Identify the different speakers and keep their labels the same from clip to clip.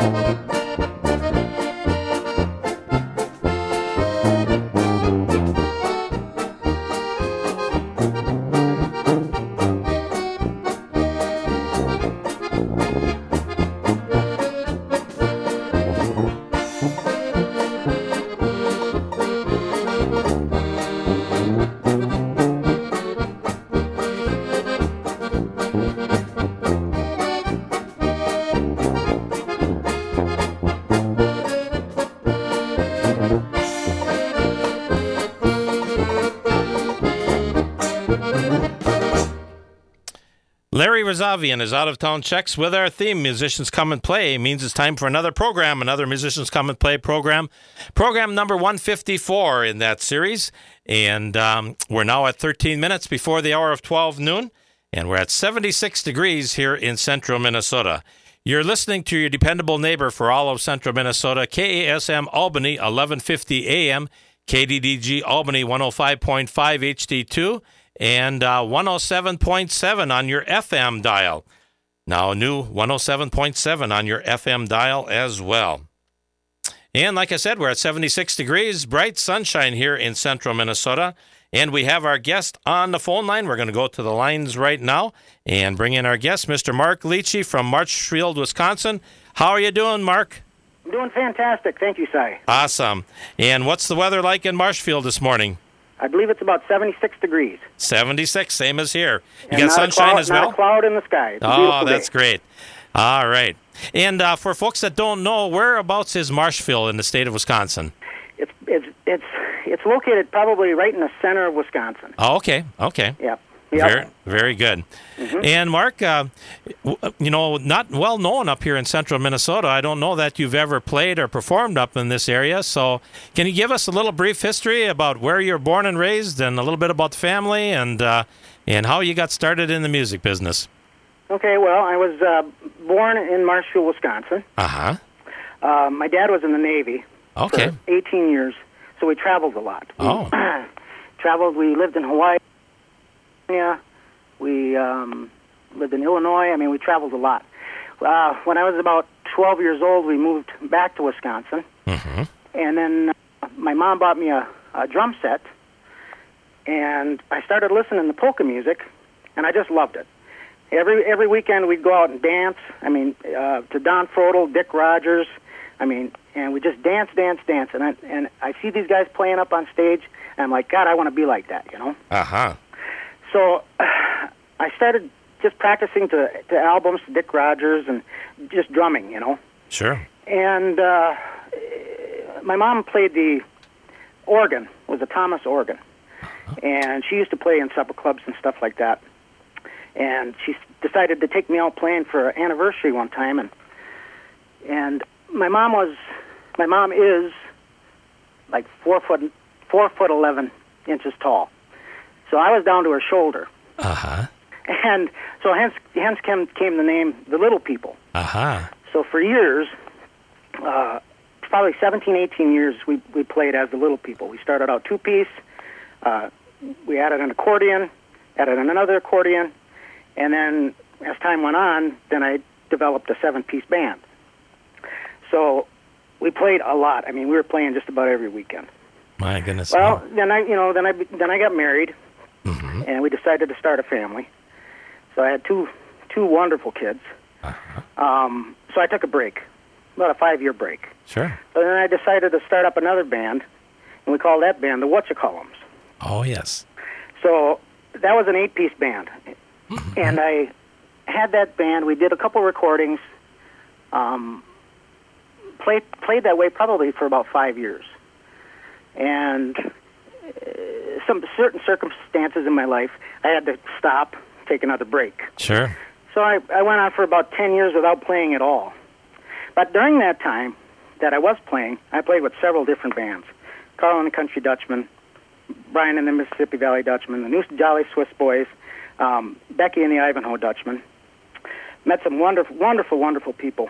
Speaker 1: Larry Razavian is out-of-town checks with our theme, Musicians Come and Play. Means it's time for another program, another Musicians Come and Play program. Program number 154 in that series. And we're now at 13 minutes before the hour of 12 noon. And we're at 76 degrees here in central Minnesota. You're listening to your dependable neighbor for all of central Minnesota, KASM Albany, 1150 AM, KDDG Albany, 105.5 HD2. And 107.7 on your FM dial. Now a new 107.7 on your FM dial as well. And like I said, we're at 76 degrees, bright sunshine here in central Minnesota. And we have our guest on the phone line. We're going to go to the lines right now and bring in our guest, Mr. Mark Leachy from Marshfield, Wisconsin. How are you doing, Mark?
Speaker 2: I'm doing fantastic. Thank you, Cy.
Speaker 1: Awesome. And what's the weather like in Marshfield this morning?
Speaker 2: I believe it's about 76 degrees.
Speaker 1: 76, same as here. You
Speaker 2: and
Speaker 1: got sunshine as well?
Speaker 2: Not a cloud in the sky. It's a
Speaker 1: oh, that's
Speaker 2: day.
Speaker 1: Great. All right. And for folks that don't know, whereabouts is Marshfield in the state of Wisconsin?
Speaker 2: It's located probably right in the center of Wisconsin.
Speaker 1: Oh, okay.
Speaker 2: Yep.
Speaker 1: Very good. Mm-hmm. And Mark, not well known up here in central Minnesota. I don't know that you've ever played or performed up in this area. So can you give us a little brief history about where you're born and raised and a little bit about the family and how you got started in the music business?
Speaker 2: Okay, well, I was born in Marshfield, Wisconsin.
Speaker 1: Uh-huh.
Speaker 2: My dad was in the Navy for 18 years, so we traveled a lot. We lived in Hawaii. We lived in Illinois. I mean, we traveled a lot. When I was about 12 years old, we moved back to Wisconsin.
Speaker 1: Mm-hmm.
Speaker 2: And then my mom bought me a drum set, and I started listening to polka music, and I just loved it. Every weekend we'd go out and dance. I mean, to Don Frodel, Dick Rogers. I mean, and we just dance. And I see these guys playing up on stage, and I'm like, God, I want to be like that, you know?
Speaker 1: Uh-huh.
Speaker 2: So I started just practicing to albums, to Dick Rogers, and just drumming, you know.
Speaker 1: Sure.
Speaker 2: And my mom played the organ, was a Thomas organ. And she used to play in supper clubs and stuff like that. And she decided to take me out playing for an anniversary one time. And my mom is like 4'11" tall. So I was down to her shoulder.
Speaker 1: Uh-huh.
Speaker 2: And so hence came the name The Little People.
Speaker 1: Uh-huh.
Speaker 2: So for years, probably 17, 18 years, we played as The Little People. We started out two-piece. We added an accordion, added another accordion, and then as time went on, then I developed a 7-piece band. So we played a lot. I mean, we were playing just about every weekend.
Speaker 1: My goodness.
Speaker 2: Well, then I got married.
Speaker 1: Mm-hmm.
Speaker 2: And we decided to start a family. So I had two wonderful kids.
Speaker 1: Uh-huh.
Speaker 2: So I took a break, about a 5-year break.
Speaker 1: Sure.
Speaker 2: So then I decided to start up another band, and we called that band the Whatchacolumns.
Speaker 1: Oh, yes.
Speaker 2: So that was an 8-piece band.
Speaker 1: Mm-hmm.
Speaker 2: And I had that band. We did a couple recordings, played that way probably for about 5 years. And some certain circumstances in my life, I had to stop, take another break.
Speaker 1: Sure.
Speaker 2: So I went on for about 10 years without playing at all. But during that time that I was playing, I played with several different bands. Carl and the Country Dutchman, Brian and the Mississippi Valley Dutchman, the New Jolly Swiss Boys, Becky and the Ivanhoe Dutchman. Met some wonderful people.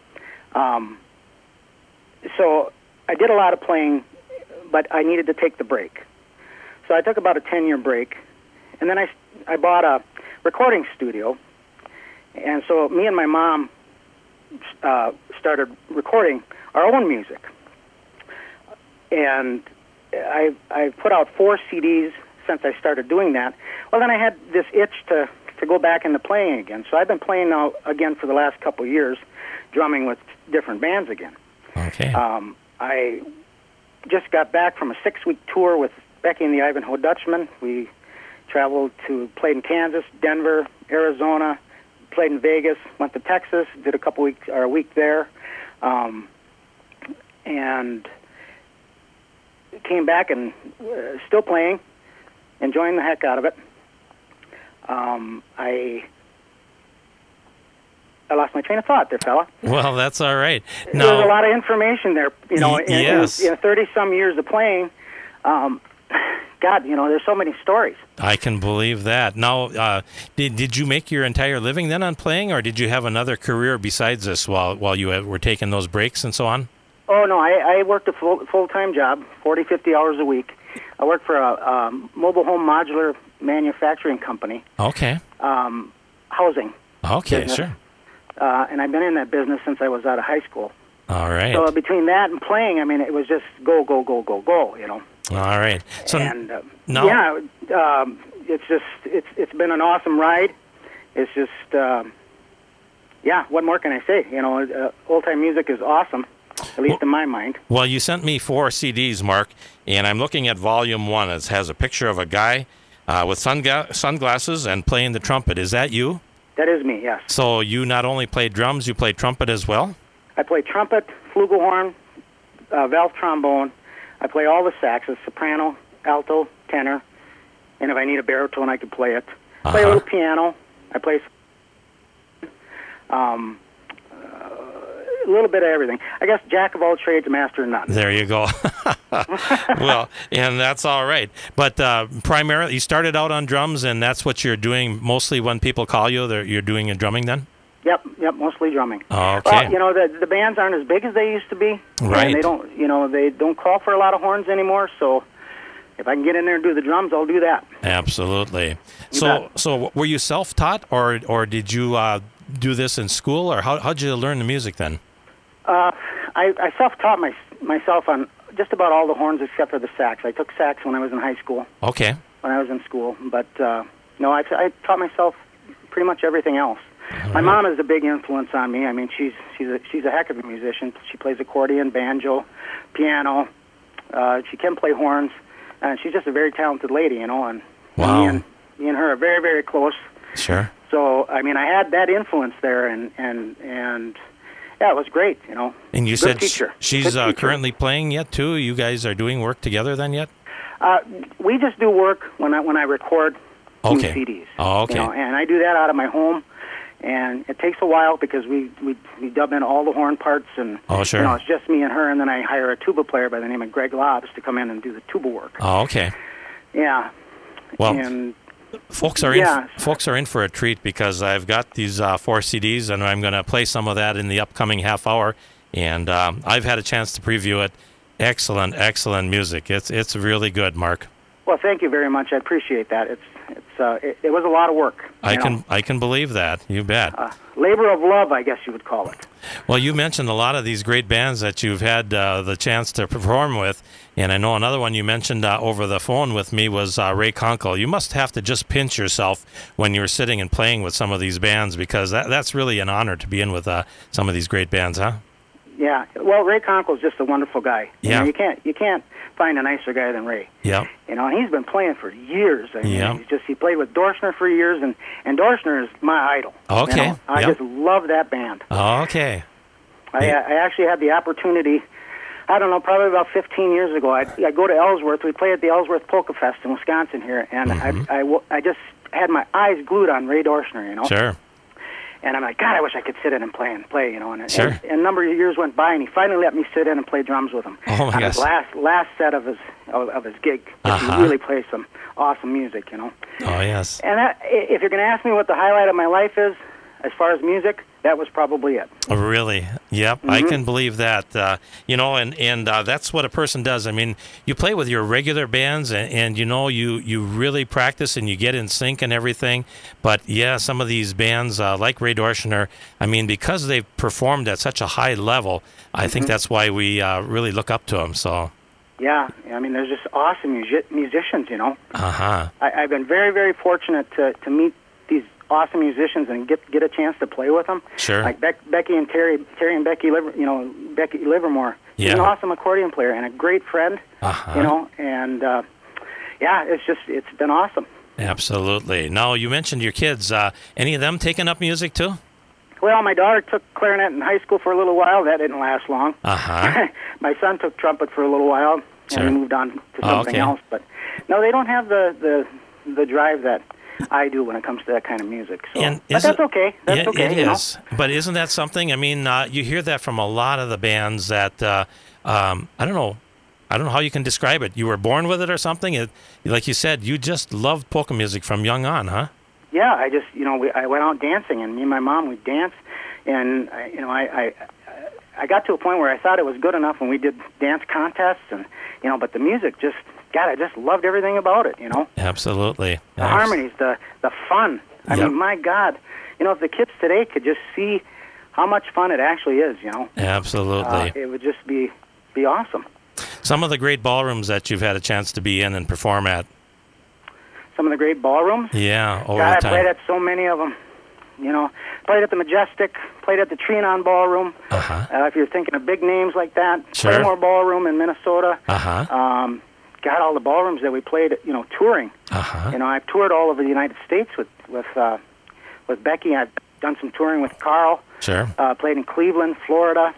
Speaker 2: So I did a lot of playing, but I needed to take the break. So I took about a 10-year break, and then I bought a recording studio. And so me and my mom started recording our own music. And I put out 4 CDs since I started doing that. Well, then I had this itch to go back into playing again. So I've been playing now again for the last couple of years, drumming with different bands again.
Speaker 1: Okay.
Speaker 2: I just got back from a 6-week tour with Becky and the Ivanhoe Dutchmen. We played in Kansas, Denver, Arizona, played in Vegas, went to Texas, did a week there, and came back and still playing, enjoying the heck out of it. I lost my train of thought there, fella.
Speaker 1: Well, that's all right.
Speaker 2: There's a lot of information there,
Speaker 1: yes.
Speaker 2: In 30-some years of playing. God, there's so many stories.
Speaker 1: I can believe that. Now, did you make your entire living then on playing, or did you have another career besides this while you were taking those breaks and so on?
Speaker 2: Oh, no, I worked a full-time job, 40, 50 hours a week. I worked for a mobile home modular manufacturing company.
Speaker 1: Okay.
Speaker 2: Housing.
Speaker 1: Okay,
Speaker 2: business.
Speaker 1: sure.
Speaker 2: And I've been in that business since I was out of high school.
Speaker 1: All right.
Speaker 2: So between that and playing, I mean, it was just go, go, go, go, go,
Speaker 1: All right. So
Speaker 2: and
Speaker 1: no.
Speaker 2: yeah, it's been an awesome ride. It's just what more can I say? Old time music is awesome, at least in my mind.
Speaker 1: Well, you sent me 4 CDs, Mark, and I'm looking at Volume 1. It has a picture of a guy with sunglasses and playing the trumpet. Is that you?
Speaker 2: That is me, yes.
Speaker 1: So you not only play drums, you play trumpet as well?
Speaker 2: I play trumpet, flugelhorn, valve trombone. I play all the saxes, soprano, alto, tenor, and if I need a baritone, I can play it. I play a little piano. I play a little bit of everything. I guess jack of all trades, master of none.
Speaker 1: There you go. Well, and that's all right. But primarily, you started out on drums, and that's what you're doing mostly when people call you? You're doing your drumming then?
Speaker 2: Yep, mostly drumming.
Speaker 1: Oh, okay.
Speaker 2: Well, the bands aren't as big as they used to be.
Speaker 1: Right.
Speaker 2: And they don't call for a lot of horns anymore, so if I can get in there and do the drums, I'll do that.
Speaker 1: Absolutely.
Speaker 2: You
Speaker 1: So were you self-taught, or did you do this in school, or how'd you learn the music then?
Speaker 2: I self-taught myself on just about all the horns except for the sax. I took sax when I was in high school.
Speaker 1: Okay.
Speaker 2: When I was in school, but no, I taught myself pretty much everything else. My mom is a big influence on me. I mean, she's a heck of a musician. She plays accordion, banjo, piano. She can play horns, and she's just a very talented lady, And
Speaker 1: wow.
Speaker 2: me and her are very, very close.
Speaker 1: Sure.
Speaker 2: So I mean, I had that influence there, and yeah, it was great.
Speaker 1: And you
Speaker 2: Good
Speaker 1: said
Speaker 2: teacher.
Speaker 1: she's
Speaker 2: Good teacher.
Speaker 1: currently playing yet too. You guys are doing work together then yet?
Speaker 2: We just do work when I record new
Speaker 1: Okay.
Speaker 2: CDs.
Speaker 1: Oh, okay.
Speaker 2: And I do that out of my home. And it takes a while because we dub in all the horn parts, and
Speaker 1: Oh, sure.
Speaker 2: it's just me and her, and then I hire a tuba player by the name of Greg Lobbs to come in and do the tuba work.
Speaker 1: Oh, okay.
Speaker 2: Yeah.
Speaker 1: Well,
Speaker 2: And
Speaker 1: folks are in for a treat because I've got these 4 CDs, and I'm going to play some of that in the upcoming half hour. And I've had a chance to preview it. Excellent, excellent music. It's really good, Mark.
Speaker 2: well, thank you very much. I appreciate that. It was a lot of work.
Speaker 1: I can believe that. You bet.
Speaker 2: Labor of love, I guess you would call it.
Speaker 1: Well, you mentioned a lot of these great bands that you've had the chance to perform with, and I know another one you mentioned over the phone with me was Ray Kunkel. You must have to just pinch yourself when you're sitting and playing with some of these bands because that's really an honor to be in with some of these great bands, huh?
Speaker 2: Yeah. Well, Ray Kunkel is just a wonderful guy.
Speaker 1: Yeah.
Speaker 2: You can't find a nicer guy than Ray.
Speaker 1: Yeah.
Speaker 2: And he's been playing for years. I mean,
Speaker 1: Yeah.
Speaker 2: he played with Dorschner for years, and Dorschner is my idol.
Speaker 1: Okay.
Speaker 2: I
Speaker 1: Yeah.
Speaker 2: just love that band.
Speaker 1: Okay.
Speaker 2: I actually had the opportunity, I don't know, probably about 15 years ago. I'd go to Ellsworth. We play at the Ellsworth Polka Fest in Wisconsin here, and I just had my eyes glued on Ray Dorschner,
Speaker 1: Sure.
Speaker 2: And I'm like, God, I wish I could sit in and play. And,
Speaker 1: Sure.
Speaker 2: and a number of years went by, and he finally let me sit in and play drums with him.
Speaker 1: Oh, my
Speaker 2: on
Speaker 1: gosh.
Speaker 2: his last set of his gig. He really plays some awesome music,
Speaker 1: Oh, yes.
Speaker 2: And if you're going to ask me what the highlight of my life is, as far as music, that was probably it.
Speaker 1: Really? Yep, I can believe that. And that's what a person does. I mean, you play with your regular bands, and you really practice and you get in sync and everything. But yeah, some of these bands like Ray Dorschner, I mean, because they've performed at such a high level, I think that's why we really look up to them. So.
Speaker 2: Yeah, I mean, there's just awesome musicians,
Speaker 1: Uh-huh.
Speaker 2: I've been very, very fortunate to meet these awesome musicians and get a chance to play with them.
Speaker 1: Sure.
Speaker 2: Like Becky and Terry and Becky Livermore. She's an awesome accordion player and a great friend.
Speaker 1: Uh-huh.
Speaker 2: And it's been awesome.
Speaker 1: Absolutely. Now, you mentioned your kids. Any of them taking up music too?
Speaker 2: Well, my daughter took clarinet in high school for a little while. That didn't last long.
Speaker 1: Uh-huh.
Speaker 2: My son took trumpet for a little while
Speaker 1: Sure.
Speaker 2: and moved on to something else. But no, they don't have the drive that I do when it comes to that kind of music. So, but that's okay. That's okay.
Speaker 1: It is. But isn't that something? I mean, you hear that from a lot of the bands that I don't know how you can describe it. You were born with it or something. Like you said, you just loved polka music from young on, huh?
Speaker 2: Yeah, I just I went out dancing, and me and my mom would dance, and I got to a point where I thought it was good enough when we did dance contests, and but the music just. God, I just loved everything about it,
Speaker 1: Absolutely.
Speaker 2: The harmonies, the fun. I
Speaker 1: Yep.
Speaker 2: mean, my God, if the kids today could just see how much fun it actually is,
Speaker 1: Absolutely.
Speaker 2: It would just be awesome.
Speaker 1: Some of the great ballrooms that you've had a chance to be in and perform at.
Speaker 2: Some of the great ballrooms.
Speaker 1: Yeah, over
Speaker 2: God,
Speaker 1: the time.
Speaker 2: I played at so many of them. Played at the Majestic, played at the Trianon Ballroom.
Speaker 1: Uh-huh.
Speaker 2: If you're thinking of big names like that,
Speaker 1: Sure.
Speaker 2: Claymore Ballroom in Minnesota.
Speaker 1: Uh-huh.
Speaker 2: Got all the ballrooms that we played at, touring.
Speaker 1: Uh-huh.
Speaker 2: I've toured all over the United States with Becky. I've done some touring with Carl.
Speaker 1: Sure.
Speaker 2: Played in Cleveland, Florida.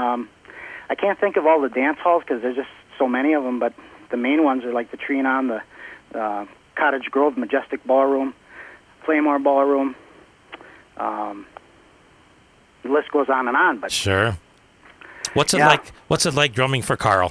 Speaker 2: I can't think of all the dance halls because there's just so many of them, but the main ones are like the Trianon, the Cottage Grove Majestic Ballroom, Claymore Ballroom. The list goes on and on. But
Speaker 1: sure. What's it like drumming for Carl?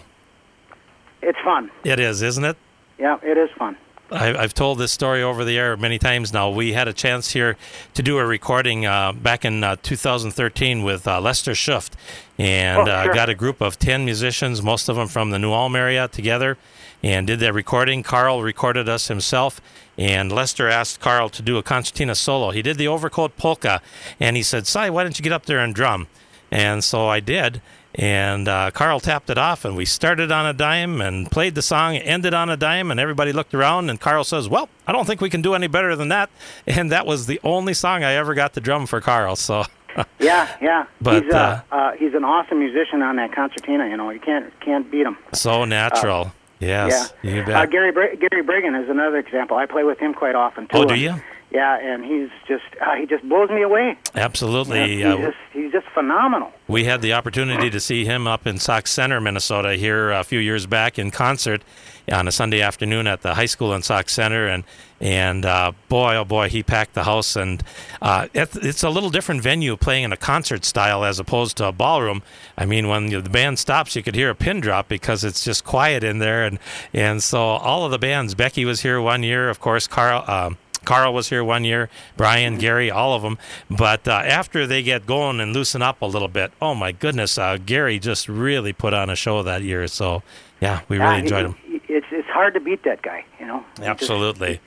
Speaker 2: It's fun.
Speaker 1: It is, isn't it?
Speaker 2: Yeah, it is fun.
Speaker 1: I've told this story over the air many times now. We had a chance here to do a recording back in 2013 with Lester Schuft, and
Speaker 2: sure.
Speaker 1: got a group of 10 musicians, most of them from the New Ulm area, together, and did that recording. Carl recorded us himself, and Lester asked Carl to do a concertina solo. He did the Overcoat Polka, and he said, "Si, why don't you get up there and drum?" And so I did. And Carl tapped it off, and we started on a dime and played the song, ended on a dime, and everybody looked around, and Carl says, "Well, I don't think we can do any better than that." And that was the only song I ever got to drum for Carl. So
Speaker 2: yeah.
Speaker 1: But
Speaker 2: he's an awesome musician on that concertina. You can't beat him.
Speaker 1: So natural. Yes,
Speaker 2: yeah.
Speaker 1: You bet.
Speaker 2: Gary Brigham is another example. I play with him quite often too.
Speaker 1: Oh, do you?
Speaker 2: Yeah, and he just blows me away.
Speaker 1: Absolutely.
Speaker 2: He's just phenomenal.
Speaker 1: We had the opportunity to see him up in Sauk Center, Minnesota, here a few years back in concert on a Sunday afternoon at the high school in Sauk Center, and boy, oh boy, he packed the house. And it's a little different venue, playing in a concert style as opposed to a ballroom. I mean, when the band stops, you could hear a pin drop because it's just quiet in there. And so all of the bands, Becky was here one year, of course, Carl was here one year, Brian, Gary, all of them. But after they get going and loosen up a little bit, oh my goodness, Gary just really put on a show that year. So, yeah, we really enjoyed him.
Speaker 2: It's hard to beat that guy,
Speaker 1: Absolutely.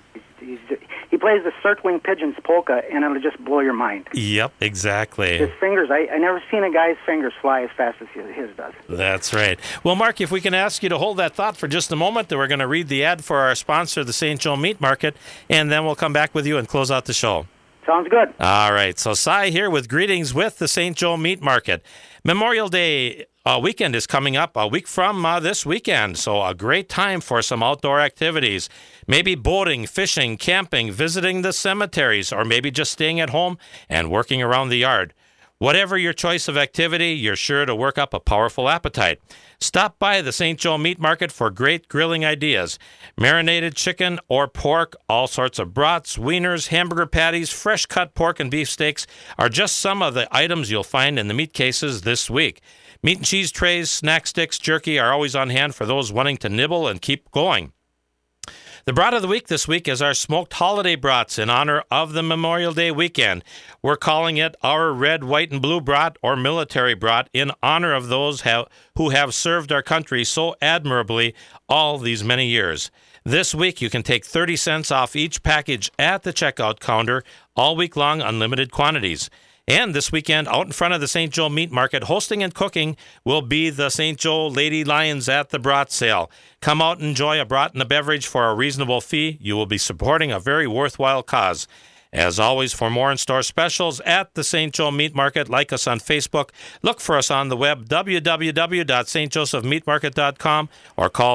Speaker 2: He plays the Circling Pigeons polka, and it'll just blow your mind.
Speaker 1: Yep, exactly.
Speaker 2: His fingers, I never seen a guy's fingers fly as fast as his does.
Speaker 1: That's right. Well, Mark, if we can ask you to hold that thought for just a moment, then we're going to read the ad for our sponsor, the St. Joe Meat Market, and then we'll come back with you and close out the show.
Speaker 2: Sounds good.
Speaker 1: All right. So, Si here with greetings with the St. Joe Meat Market. Memorial Day weekend is coming up a week from this weekend, so a great time for some outdoor activities. Maybe boating, fishing, camping, visiting the cemeteries, or maybe just staying at home and working around the yard. Whatever your choice of activity, you're sure to work up a powerful appetite. Stop by the St. Joe Meat Market for great grilling ideas. Marinated chicken or pork, all sorts of brats, wieners, hamburger patties, fresh cut pork and beef steaks are just some of the items you'll find in the meat cases this week. Meat and cheese trays, snack sticks, jerky are always on hand for those wanting to nibble and keep going. The brat of the week this week is our smoked holiday brats in honor of the Memorial Day weekend. We're calling it our red, white, and blue brat or military brat in honor of those who have served our country so admirably all these many years. This week, you can take 30 cents off each package at the checkout counter all week long, unlimited quantities. And this weekend, out in front of the St. Joe Meat Market, hosting and cooking will be the St. Joe Lady Lions at the Brat Sale. Come out and enjoy a brat and a beverage for a reasonable fee. You will be supporting a very worthwhile cause. As always, for more in-store specials at the St. Joe Meat Market, like us on Facebook. Look for us on the web, www.stjosephmeatmarket.com, or call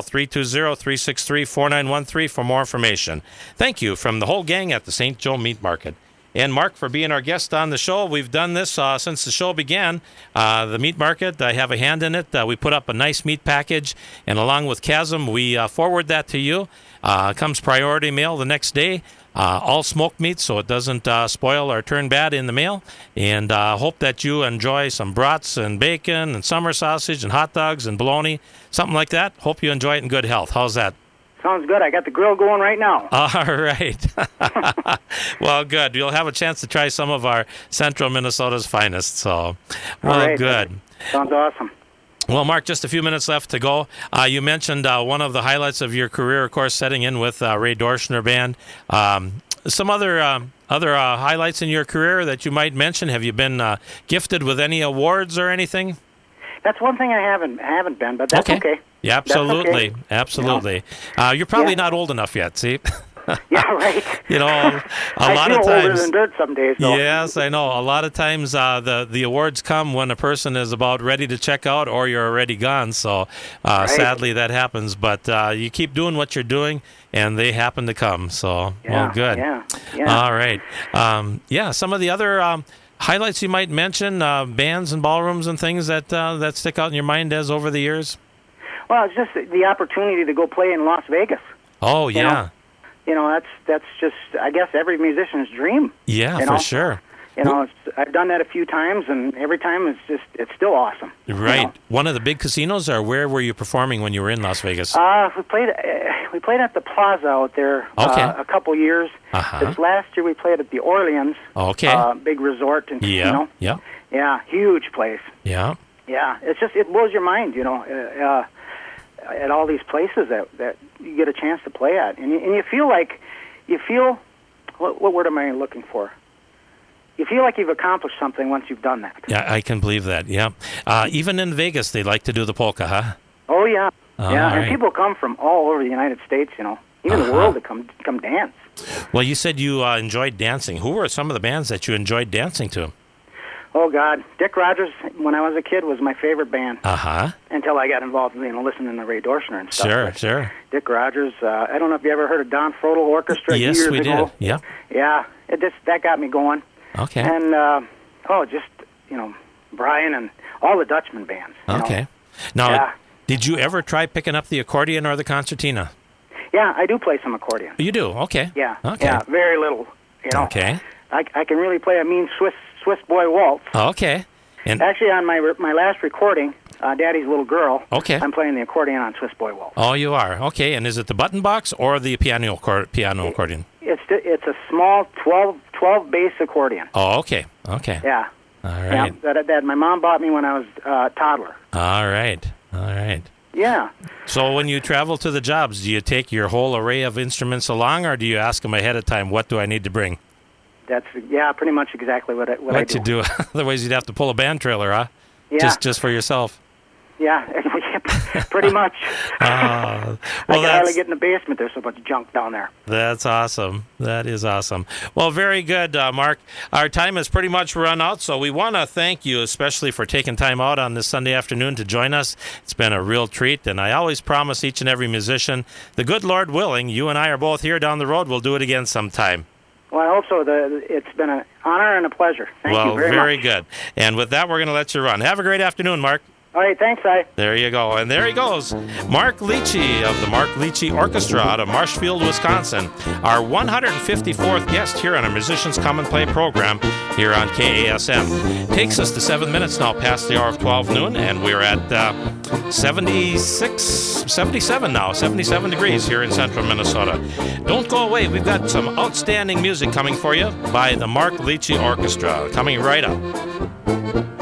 Speaker 1: 320-363-4913 for more information. Thank you from the whole gang at the St. Joe Meat Market. And Mark, for being our guest on the show. We've done this since the show began. The meat market, I have a hand in it. We put up a nice meat package, and along with Chasm, we forward that to you. Comes priority mail the next day. All smoked meat, so it doesn't spoil or turn bad in the mail. And hope that you enjoy some brats and bacon and summer sausage and hot dogs and bologna, something like that. Hope you enjoy it in good health. How's that?
Speaker 2: Sounds good. I got the grill going right now.
Speaker 1: All right. Well, good. You'll have a chance to try some of our central Minnesota's finest. So, well,
Speaker 2: right.
Speaker 1: Good.
Speaker 2: Sounds awesome.
Speaker 1: Well, Mark, just a few minutes left to go. You mentioned one of the highlights of your career, of course, setting in with Ray Dorschner Band. Some other highlights in your career that you might mention? Have you been gifted with any awards or anything?
Speaker 2: That's one thing I haven't been, but that's okay.
Speaker 1: Yeah, absolutely.
Speaker 2: Okay.
Speaker 1: Absolutely. You're probably not old enough yet, see?
Speaker 2: Yeah, right.
Speaker 1: You know, a lot of times.
Speaker 2: I feel older than dirt some days, though.
Speaker 1: Yes, I know. A lot of times the awards come when a person is about ready to check out or you're already gone. So
Speaker 2: right.
Speaker 1: Sadly that happens. But you keep doing what you're doing, and they happen to come. So, well, good.
Speaker 2: Yeah.
Speaker 1: All right. Some of the other highlights you might mention, bands and ballrooms and things that stick out in your mind as over the years?
Speaker 2: Well, it's just the opportunity to go play in Las Vegas.
Speaker 1: Oh, yeah.
Speaker 2: You know, that's just, I guess, every musician's dream.
Speaker 1: Yeah, for sure.
Speaker 2: You know, I've done that a few times, and every time it's still awesome.
Speaker 1: Right.
Speaker 2: You know?
Speaker 1: One of the big casinos, or where were you performing when you were in Las Vegas?
Speaker 2: We played at the Plaza out there a couple years.
Speaker 1: Uh-huh.
Speaker 2: This last year we played at the Orleans.
Speaker 1: Okay.
Speaker 2: Big resort and casino.
Speaker 1: Yeah.
Speaker 2: Yeah, huge place.
Speaker 1: Yeah.
Speaker 2: Yeah, it blows your mind, you know, at all these places that you get a chance to play at, and you feel what word am I looking for? You feel like you've accomplished something once you've done that.
Speaker 1: Yeah, I can believe that. Yeah, even in Vegas, they like to do the polka, huh?
Speaker 2: Oh yeah,
Speaker 1: Right.
Speaker 2: And people come from all over the United States, you know, even the world to come dance.
Speaker 1: Well, you said you enjoyed dancing. Who were some of the bands that you enjoyed dancing to?
Speaker 2: Oh, God. Dick Rogers, when I was a kid, was my favorite band.
Speaker 1: Uh-huh.
Speaker 2: Until I got involved in, listening to Ray Dorschner and stuff.
Speaker 1: Sure.
Speaker 2: Dick Rogers, I don't know if you ever heard of Don Frodel Orchestra
Speaker 1: yes,
Speaker 2: years
Speaker 1: we
Speaker 2: ago.
Speaker 1: did. Yeah.
Speaker 2: Yeah, that got me going.
Speaker 1: Okay.
Speaker 2: And, Brian and all the Dutchman bands.
Speaker 1: Okay. Now, did you ever try picking up the accordion or the concertina?
Speaker 2: Yeah, I do play some accordion.
Speaker 1: You do? Okay.
Speaker 2: Yeah.
Speaker 1: Okay.
Speaker 2: Yeah, very little.
Speaker 1: Okay.
Speaker 2: I can really play a mean Swiss boy waltz.
Speaker 1: Okay. And
Speaker 2: actually, on my last recording, Daddy's Little Girl,
Speaker 1: okay,
Speaker 2: I'm playing the accordion on Swiss boy waltz.
Speaker 1: Oh, you are? Okay. And is it the button box or the piano accordion?
Speaker 2: It's a small 12 bass accordion.
Speaker 1: Oh, okay. Yeah. All right.
Speaker 2: Yeah, that my mom bought me when I was a toddler.
Speaker 1: All right.
Speaker 2: Yeah.
Speaker 1: So when you travel to the jobs, do you take your whole array of instruments along, or do you ask them ahead of time, what do I need to bring?
Speaker 2: That's pretty much exactly what I do.
Speaker 1: What you do? Otherwise, you'd have to pull a band trailer, huh?
Speaker 2: Yeah.
Speaker 1: Just for yourself.
Speaker 2: Yeah, pretty much.
Speaker 1: Well,
Speaker 2: I can hardly get in the basement. There's so much junk down there.
Speaker 1: That's awesome. That is awesome. Well, very good, Mark. Our time has pretty much run out, so we want to thank you, especially for taking time out on this Sunday afternoon to join us. It's been a real treat, and I always promise each and every musician, the good Lord willing, you and I are both here down the road. We'll do it again sometime.
Speaker 2: Well, I hope so. It's been an honor and a pleasure. Thank you very much.
Speaker 1: Well, very good. And with that, we're going to let you run. Have a great afternoon, Mark.
Speaker 2: All right, thanks, Si.
Speaker 1: There you go. And there he goes. Mark Leachy of the Mark Leachy Orchestra out of Marshfield, Wisconsin. Our 154th guest here on our Musicians Come and Play program here on KASM. Takes us to 7 minutes now past the hour of 12 noon, and we're at 77 now, 77 degrees here in central Minnesota. Don't go away. We've got some outstanding music coming for you by the Mark Leachy Orchestra. Coming right up.